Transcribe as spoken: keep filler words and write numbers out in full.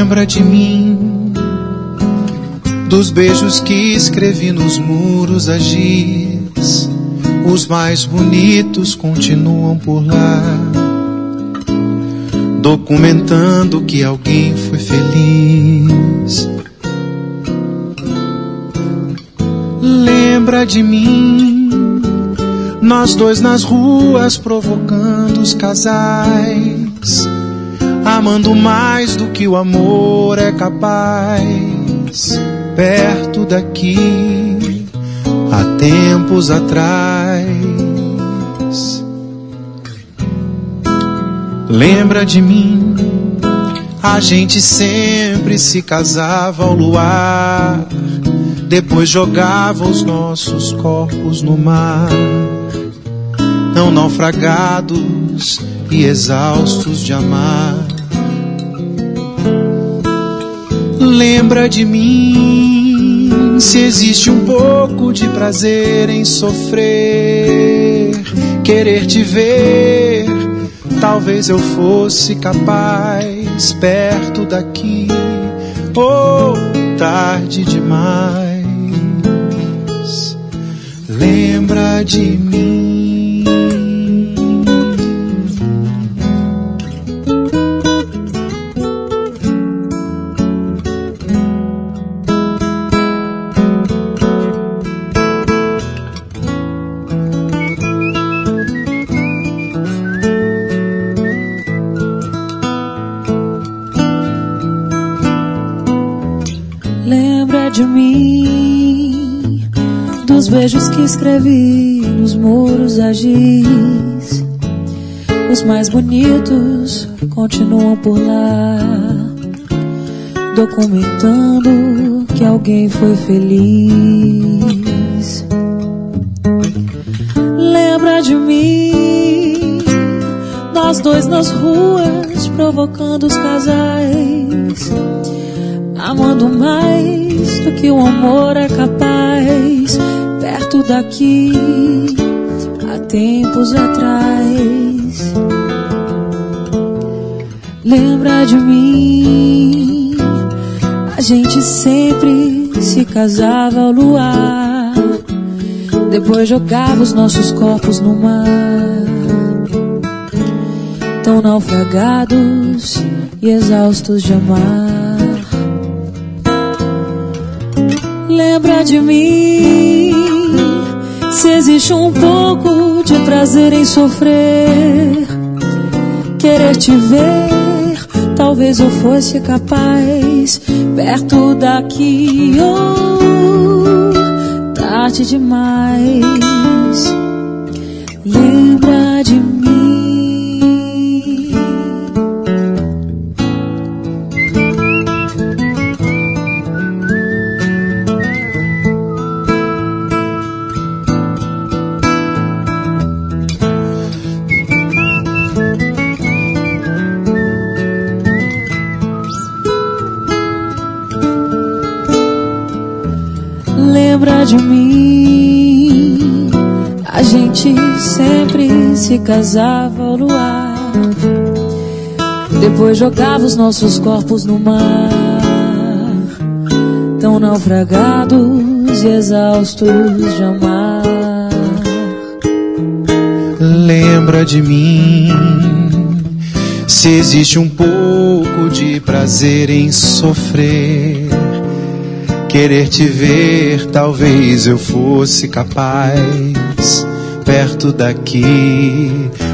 Lembra de mim, dos beijos que escrevi nos muros a giz. Os mais bonitos continuam por lá, documentando que alguém foi feliz. Lembra de mim, nós dois nas ruas provocando os casais, amando mais do que o amor é capaz. Perto daqui, há tempos atrás. Lembra de mim, a gente sempre se casava ao luar, depois jogava os nossos corpos no mar, tão naufragados e exaustos de amar. Lembra de mim, se existe um pouco de prazer em sofrer, querer te ver, talvez eu fosse capaz. Perto daqui, ou oh, tarde demais. Lembra de mim. De mim, dos beijos que escrevi nos muros a giz. Os mais bonitos continuam por lá, documentando que alguém foi feliz. Lembra de mim, nós dois nas ruas provocando os casais, amando mais do que o amor é capaz. Perto daqui, há tempos atrás. Lembra de mim, a gente sempre se casava ao luar, depois jogava os nossos corpos no mar, tão naufragados e exaustos de amar. Lembra de mim, se existe um pouco de prazer em sofrer, querer te ver, talvez eu fosse capaz. Perto daqui, oh, tarde demais. Lembra de mim. Lembra de mim, a gente sempre se casava ao luar, depois jogava os nossos corpos no mar, tão naufragados e exaustos de amar. Lembra de mim, se existe um pouco de prazer em sofrer, querer te ver, talvez eu fosse capaz. Perto daqui,